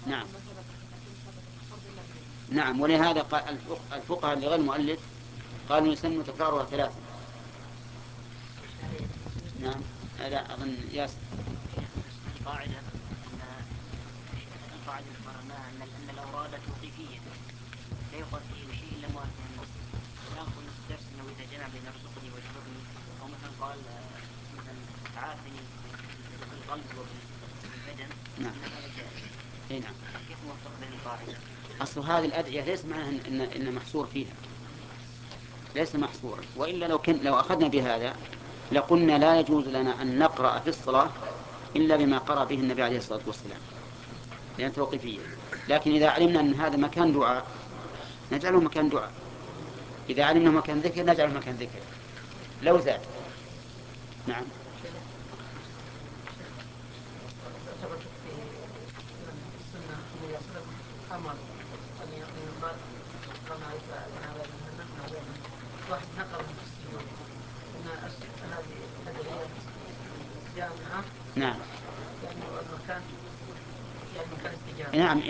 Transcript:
نعم. نعم، ولهذا قال الفقهاء لغير المؤلف قالوا يسن تكرارها ثلاثة. نعم. لا أظن ياسر. القاعدة أن القاعدة قررناها أن الأوراد توقيفية لا يقال فيه شيء إلا ما أتى النص. والآن قلنا في الدرس أنه إذا جمع بين ارزقني واجبرني، أو مثلا قال مثلا عافني بالقلب وبالبدن، نعم. أن هذا جائز. نعم. كيف نوفق بين القاعدة؟ أصل هذه الأدعية ليس معناها إن محصور فيها، ليس محصورا. وإلا لو أخذنا بهذا لقلنا لا يجوز لنا أن نقرأ في الصلاة إلا بما قرأ به النبي عليه الصلاة والسلام، لأن توقيفية. لكن إذا علمنا أن هذا مكان دعاء نجعله مكان دعاء، إذا علمنا مكان ذكر نجعله مكان ذكر لو زاد. نعم. ثبتت في السنة أن يصل أمر أن يقال قام عيسى من عذاب جهنم من عذاب النار. واحد نقل في السجود أن هذه أدعية جامعة، نعم. يعني المكان، يعني مكان استجابة. نعم.